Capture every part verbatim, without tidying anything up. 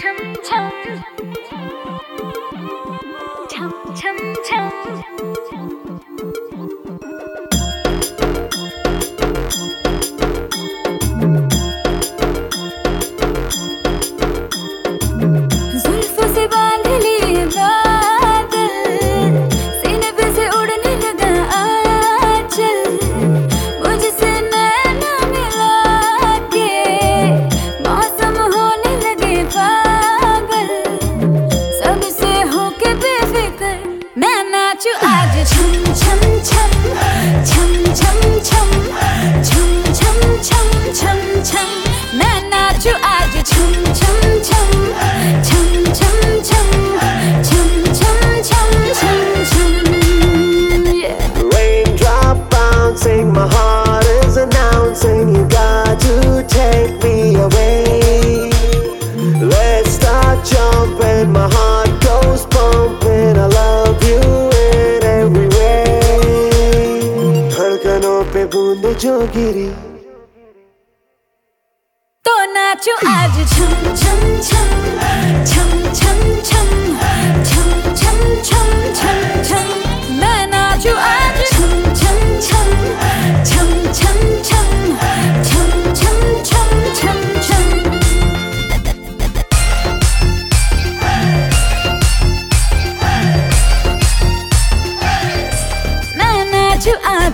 जो गिरी तो नाचो आज छम छम छम छम छम छम छम छम छम छम छम मैं नाचो आज छम छम छम छम छम छम छम छम छम छम छम मैं नाचो आज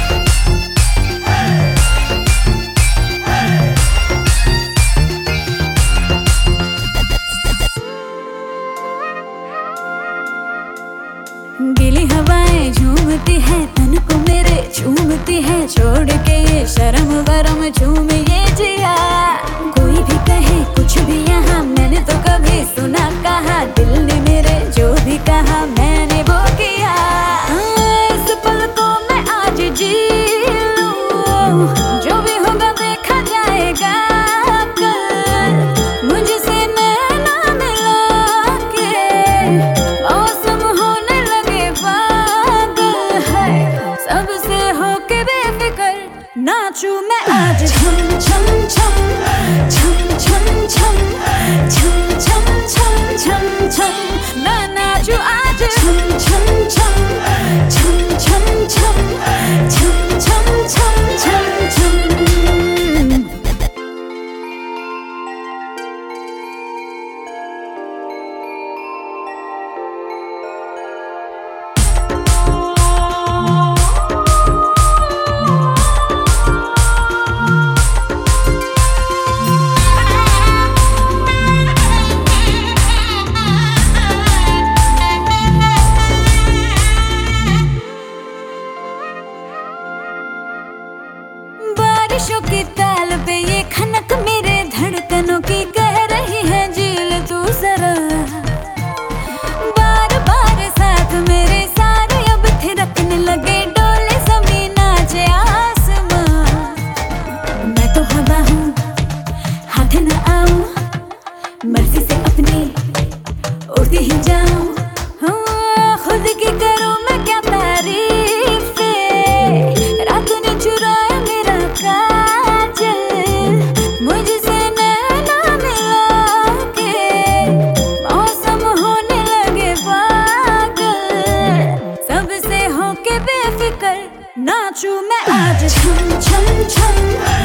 गीली हवाएं झूमती है तन को मेरे झूमती है छोड़ के ये शर्म वरम झूम ये जिया कोई भी कहे कुछ भी यहाँ मैंने तो कभी सुना कहा दिल ने मेरे जो भी कहा मैंने वो किया इस पल को मैं आज जी लूं जो भी होगा देखा जाएगा कल मुझसे नैना मिला के मौसम होने सबसे होके बेफिक्र नाचू मैं आज छम छम छम छम छम छम छम छम छम छम छम मैं नाचू आज छम छम छम छम छम छम छम छम छम छम छम बारिशों की ताल पे ये खनक मेरे धड़कनों की कह रही है झील तू जरा बार बार साथ मेरे सारे अब थिरकने लगे डोले जमीन नाचे आसमां मैं तो हवा हूँ हाथ न आऊं मर्जी से अपनी उड़ती ही जाऊं खुद की करूं मैं क्या तारीफ रात ने चुराया मेरा काजल मुझसे नैना मिला के मौसम होने लगे पागल सबसे होके बेफिक्र नाचू मैं आज छम छम छम